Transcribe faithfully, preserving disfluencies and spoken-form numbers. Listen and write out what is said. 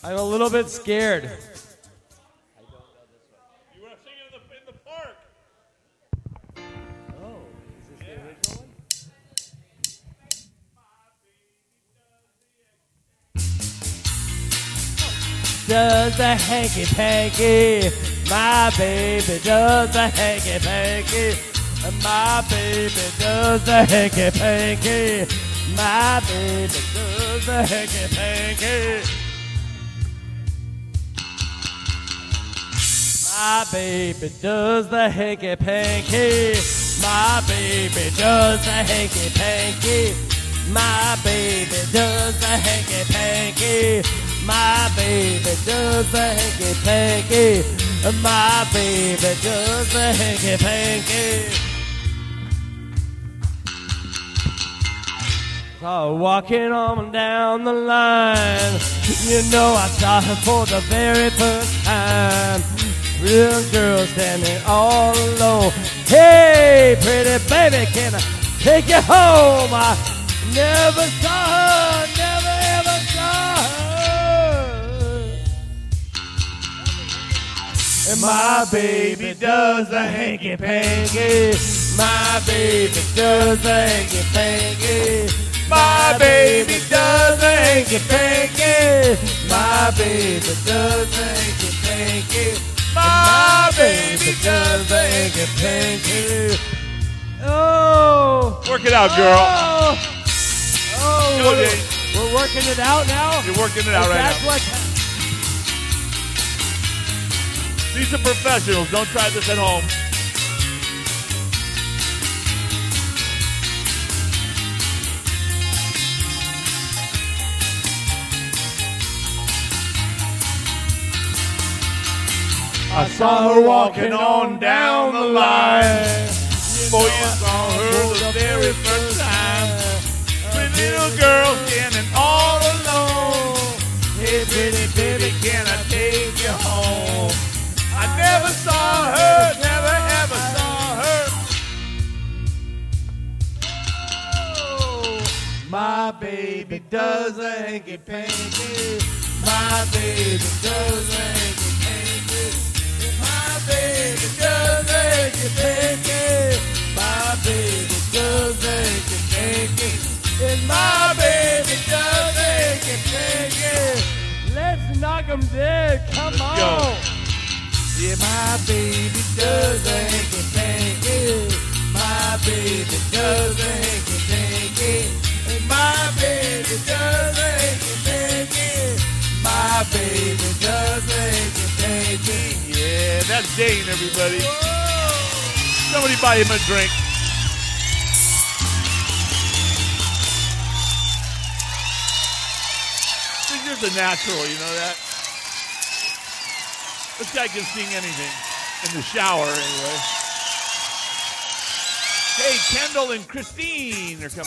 I'm a little bit scared. You were singing in the, in the park. Oh, is this the original one? Does the hanky panky, my baby does the hanky panky, my baby does the hanky panky, my baby does the hanky panky. My baby does the hanky panky. My baby does the hanky panky. My baby does the hanky panky. My baby does the hanky panky. My baby does the hanky panky. So walking on down the line, you know I saw her for the very first time. Real girl standing all alone. Hey, pretty baby, can I take you home? I never saw her, never ever saw her. And my baby does the hanky panky. My baby does the hanky panky. My baby does the hanky panky. My baby does the hanky panky. My baby does the hanky panky. Oh. Work it out, girl. Oh. Oh. Go, We're, Jay. we're working it out now? You're working it out right That's now. what. These are professionals. Don't try this at home. I saw her walking on down the line. Boy, you saw her the very first time. Pretty little girl standing all alone. Hey, pretty baby, can I take you home? I never saw her, never ever saw her. Oh, my baby does a hanky panky. My baby does a hanky panky. My baby does a hanky panky. My baby does a hanky panky. And my baby does a hanky panky. Let's knock 'em dead. Come Let's on. go. Yeah, my baby does a hanky panky. My baby does a hanky panky. And my baby does a hanky panky. My baby does a hanky panky. Yeah, that's Dane, everybody. Whoa. Somebody buy him a drink. He's just a natural, you know that? This guy can sing anything. In the shower, anyway. Hey, Kendall and Christine are coming.